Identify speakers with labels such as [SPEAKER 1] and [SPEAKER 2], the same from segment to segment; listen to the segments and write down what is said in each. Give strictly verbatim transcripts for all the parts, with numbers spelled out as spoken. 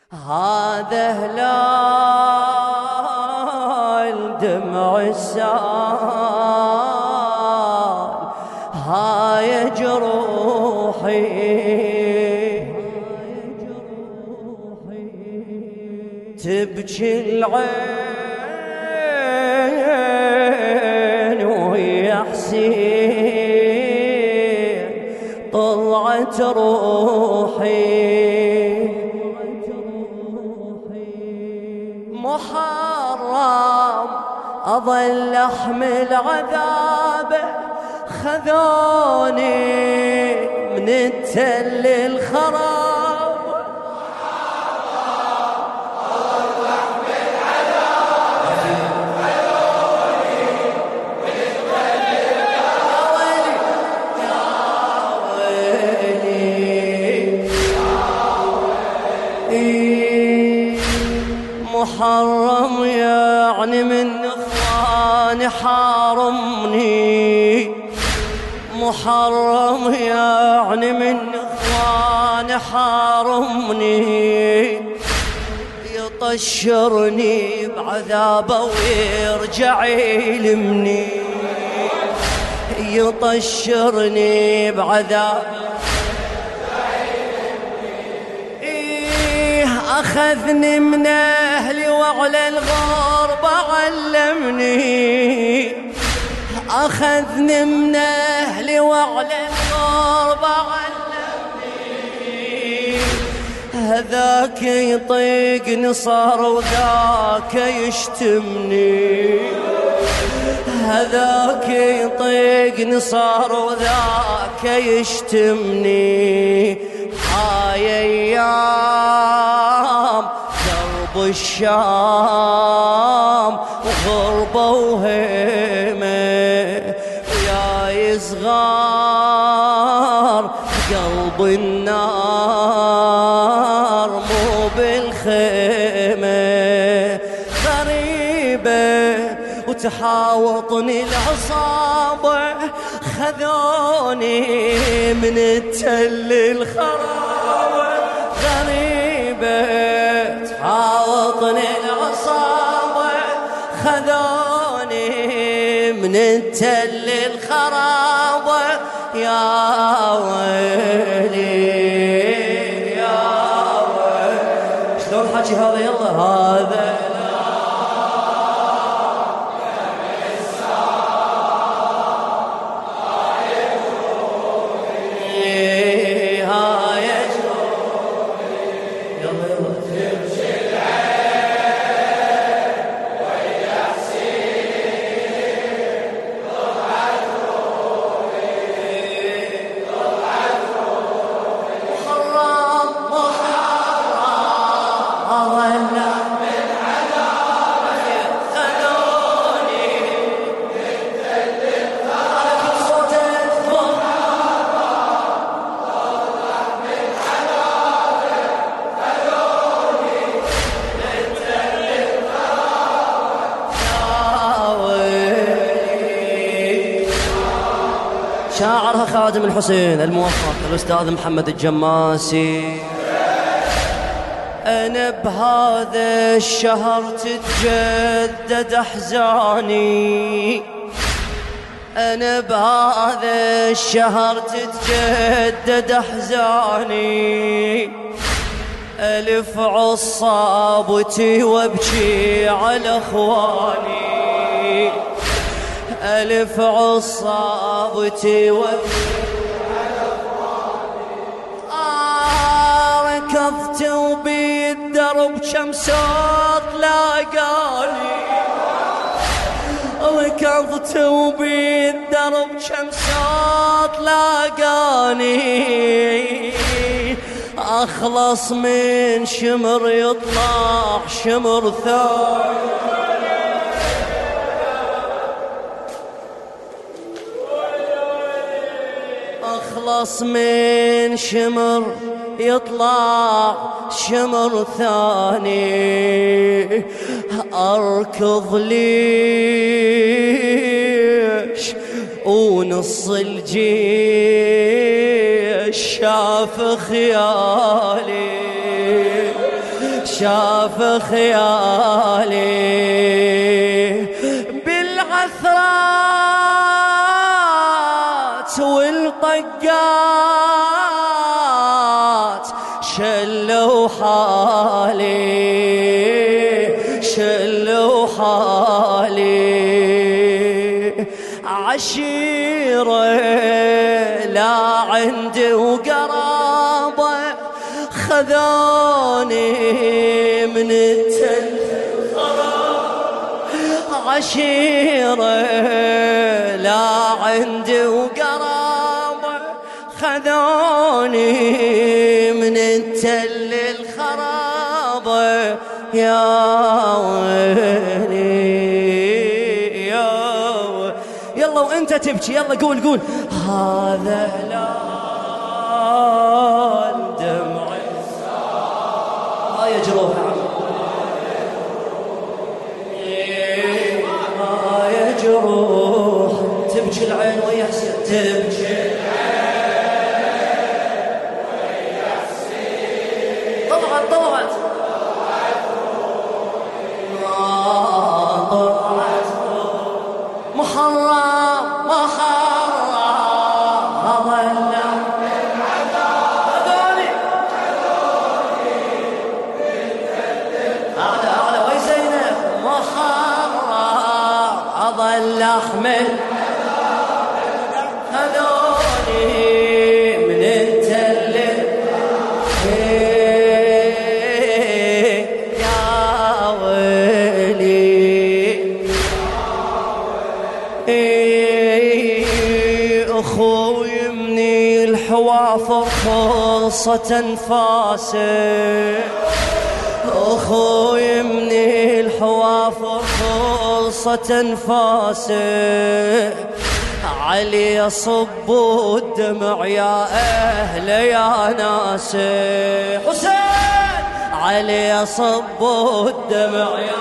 [SPEAKER 1] هذا هلال دمع السال، هاي جروحي تبكي العين ويا حسين طلعت روحي. محرم أظل أحمل عذابه، خذوني من التل الخراب.
[SPEAKER 2] محرم أظل أحمل عذابه، خذوني من التل الخراب.
[SPEAKER 1] يا ويلي يا ويلي، محرم يعني من إخواني حارمني، محرم يعني من إخواني حارمني، يطشرني بعذابه ويرجع يلمني، يطشرني بعذابه أخذني من أهلي وعلى الغربة علمني، أخذني من أهلي وعلى الغربة علمني. هذاك يطيق نصار وذاك يشتمني، هذاك يطيق نصار وذاك يشتمني. هاي أيام درب الشام وغربة وهيمة، ويا صغار قلب النار مو بالخيمة. غريبة وتحاوطني العصابة، خذوني من التل الخراب. غريبة تحاوطني العصابة، خذوني من التل الخراب. يا ويلي يا ويلي، شلون حكي هذا؟ يلا هذا شاعرها خادم الحسين الموفق الأستاذ محمد الجماسي. أنا بهذا الشهر تتجدد أحزاني، أنا بهذا الشهر تتجدد أحزاني. ألف عصابتي وابكي على أخواني، ألف عصابتي وابكي على أخواني. آه ركضت وبالدرب كم صوت لاقاني، ركضت وبالدرب كم صوت لاقاني. أخلص من شمر يطلع شمر ثاني، أخلص من شمر يطلع شمر ثاني. أركض ليش ونص الجيش شاف خيالي، شاف خيالي بالعثرات والطقات شلوا حالي شلوا حالي عشيرة لا عندي وقرابة خذوني من التل عشيرة لا عندي وقرابة خذوني من التل الخرابة يا ويلي يا ويلي. يلا وانت تبكي يلا قول قول هذا هلال دمعي ها يا جروح ها يا جروح تبكي العين ويا حسين تبكي العين ويا حسين طلعت طلعت محرم محرم ولا هذولي أعلى أعلى وي زينب محرم أظل أحمل هذولي من التل يا ويلي أخوي من الحوافر خلصت أنفاسه أخوي من الحوافر خلصت أنفاسه علي يصب الدمع يا أهل يا ناس حسين علي يصب الدمع يا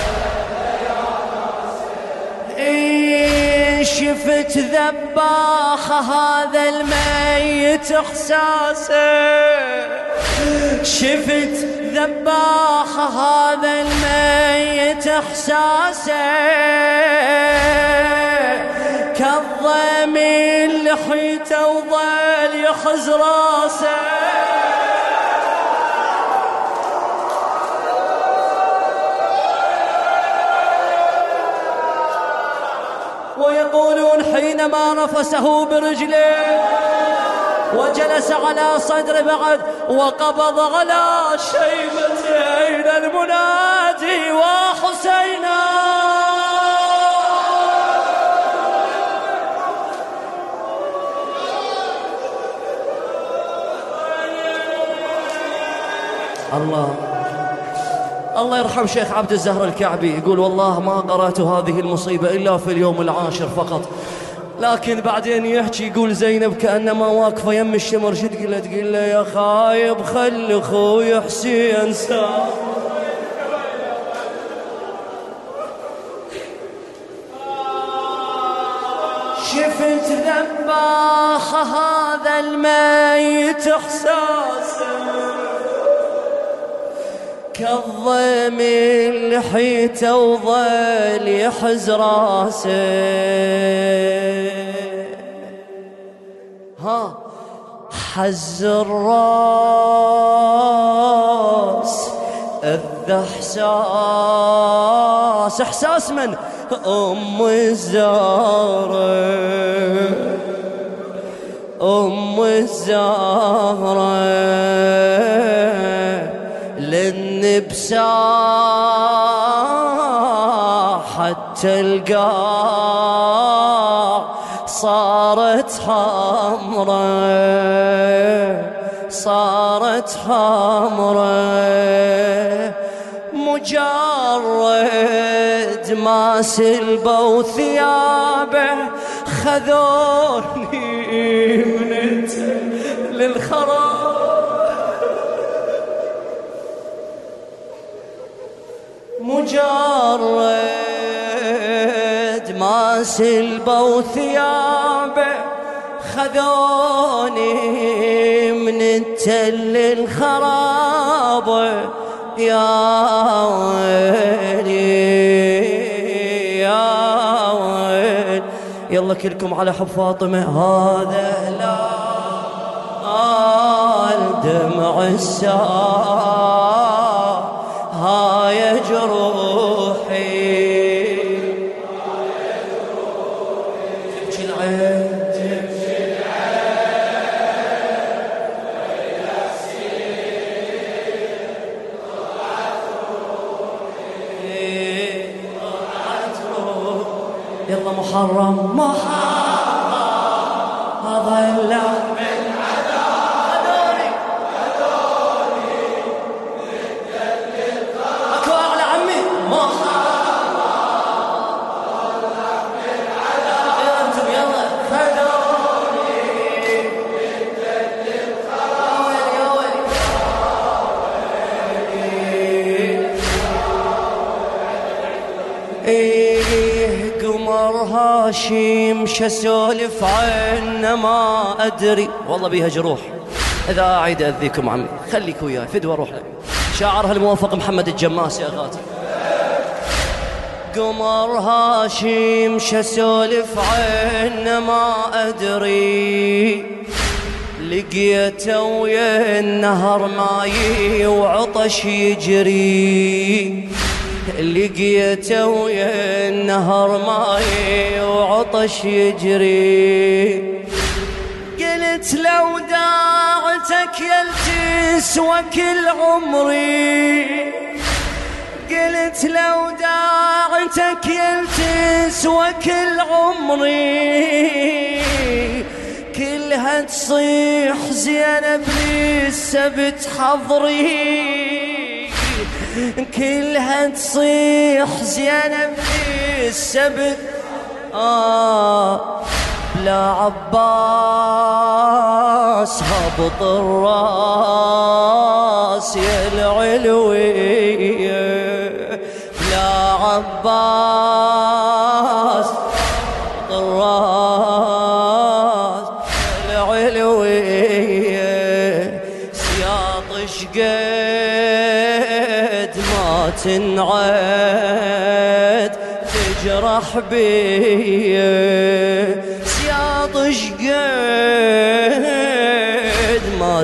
[SPEAKER 1] شفت ذباخة هذا الميت احساسه شفت ذباخة هذا الميت احساسه كالضم لحيته وظل يحز راسه ويقولون حينما نفسه برجله وجلس على صدر بعد وقبض على شيبتين المنادي وحسينا الله الله يرحم شيخ عبد الزهر الكعبي يقول والله ما قرأت هذه المصيبة إلا في اليوم العاشر فقط لكن بعدين يحكي يقول زينب كأنما واقفة يم الشمر شو تقول له تقول له يا خايب خلي خوي حسين سام شفت ذباخة هذا الميت احساسه كالضم لحيته وظل يحز راسه ها حز الراس اذا احساس احساس من ام الزهرة ام الزهرة لن بساحة القاع صارت حمرا صارت حمرا مجرد ما سلبوا ثيابه خذوني من التل للخراب مجرد ما سلبوا ثيابه خذوني من التل الخراب يا ويلي يا ويلي. يلا كلكم على حب فاطمة. هذا هلال دمع الساعة هاي جروحي تبكي العين تبكي العين طلعت روحي طلعت روحي. يلا محرم محرم هذا اللحن من عذاب هدوني هدوني نتدلل اكو اعلى عمي محرم طلع من عذاب. انتم يلا هدوني نتدلل خلاص. يا ويلي يا ويلي. قمر هاشم شسولف عنه ما أدري والله بيها جروح. إذا أعيد أذيكم عمي خليك وياي فدوى روح لك. شاعرها الموفق محمد الجماس يا غاتي. قمر هاشم شسولف عنه ما أدري لقيته ويا النهر ماي وعطش يجري لقيته ويا النهر ماي وعطش يجري. قلت لو داعتك يلتسوى كل عمري قلت لو داعتك يلتسوى كل عمري كلها تصيح زينب لسه بتحضري كلها تصيح زينب لسه بت آه بلا عباس هبط الراس يا العلوية بلا عباس هبط الراس يا العلوية. سياط شقد ما تنعد تجرح بي سياط شقد ما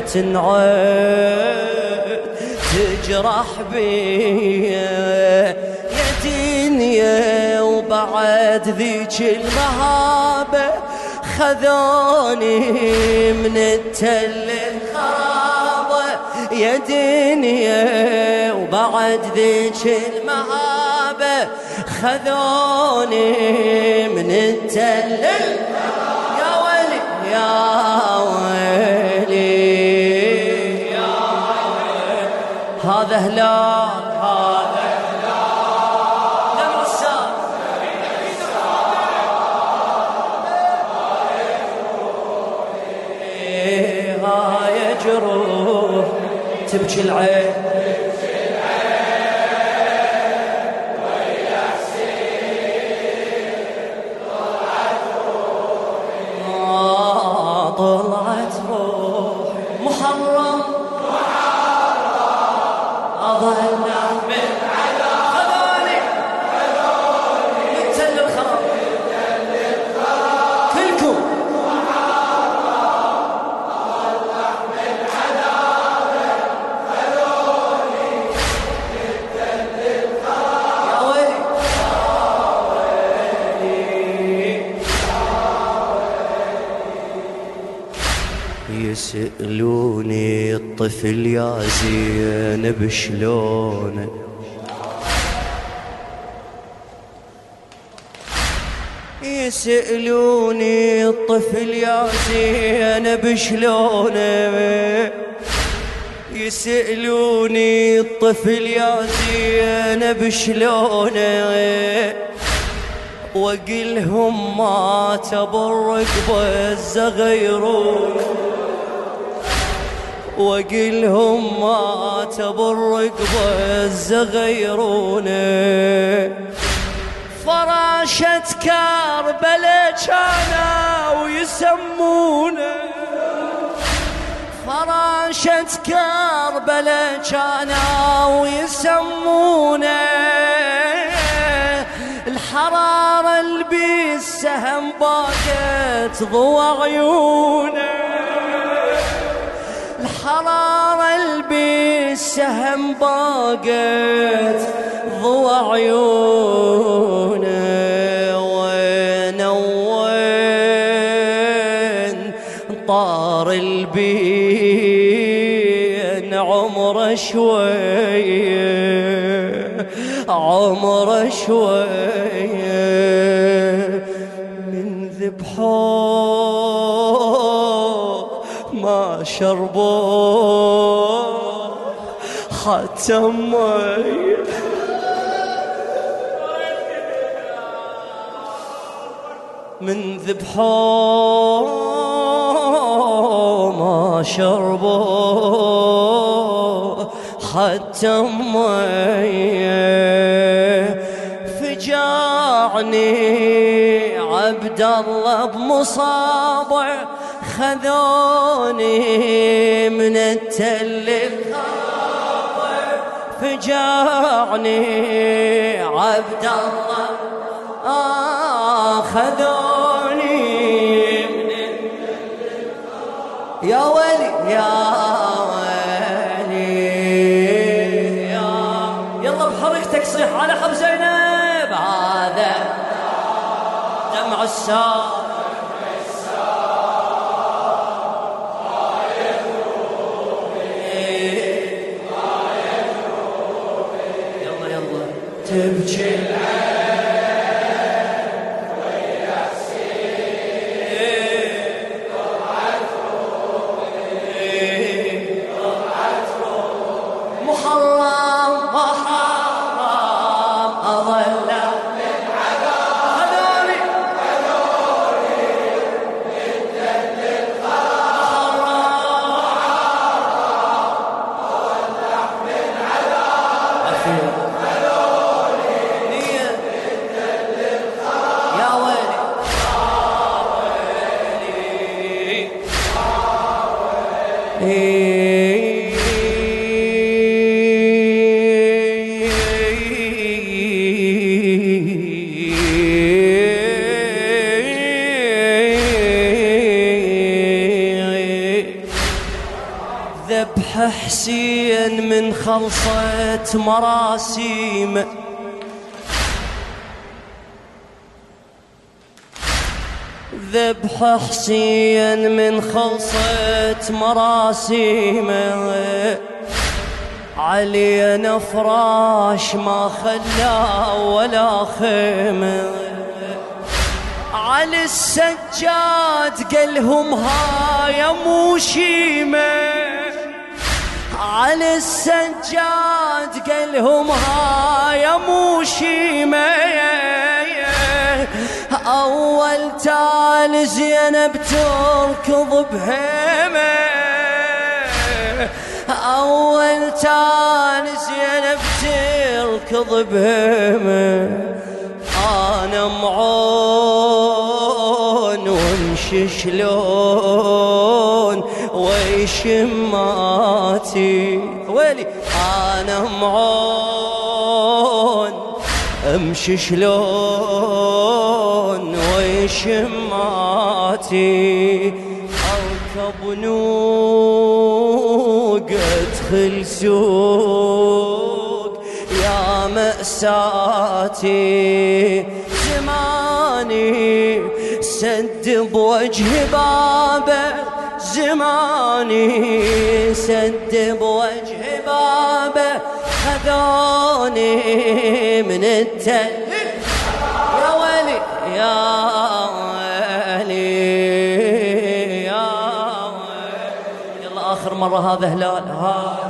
[SPEAKER 1] تنعد تجرح بي يا دنيا. وبعد ذيك المهابة خذوني من التل الخرابة يا دنيا. وبعد ذيك المهابة خذوني من التل. يا ويلي يا ويلي يا ويلي. هذا هلال هذا هلال دمع الساعة هاي جروح تبكي العين طلعت روحي. محرم محرم أظلنا من عذاب خذوني خذوني من تل الخراب كلكم محرم أظلنا من عذاب خذوني من تل الخراب. يا ويلي يسألوني الطفل يا زينب شلونه يسألوني الطفل يا زينب شلونه يسألوني الطفل يا زينب شلونه وقلهم ما تبرق بالزغيرون وقلهم ما تبرق بالزغيرون فراشة كربلاء كانوا يسمونه فراشة كربلاء كانوا يسمونه، الحرارة اللي بالسهم باقت ضوى عيونه، الحرارة اللي بالسهم باقت ضوى عيونه. وين وين طار البين عمره شوية، عمره شوية، من ذبحوه ما شربوه حتى مي، من ذبحوه ما شربوه حتى مي. فجاعني عبد الله بمصابع، خذوني من التل الخاضع. فجاعني عبد الله آه خذوني من التل الخاضع. يا ويلي يا ويلي يا يلا بحركتك صيح على حب زينب، هذا دمع السار تبكي العين ويحسين طلعت روحي، طلعت روحي، محرم وحرام أظل للعذاب. خذوني خذوني من تل الخرام، أولع من عذاب. أخيرا ذبح حسين من خلصة مراسيم، ذبح حسين من خلصة مراسيم، علينا فراش ما خلا ولا خيمة، على السجاد قالهم هاي مو شيمة، على السجاد قالهم هاي مو شيمة. أول تال زينب تركض بهيمة، أول تال زينب تركض بهيمة. أنا معون وامشي شلون ويشماتي، ويلي أنا معون امشي شلون ويشماتي. اركب نوق ادخل سوق يا مأساتي، زماني سد بوجه بابه، زماني سد بوجه بابه. خذوني من التل يا ويلي يا ويلي يا ويلي. يلا آخر مرة هذا هلال ها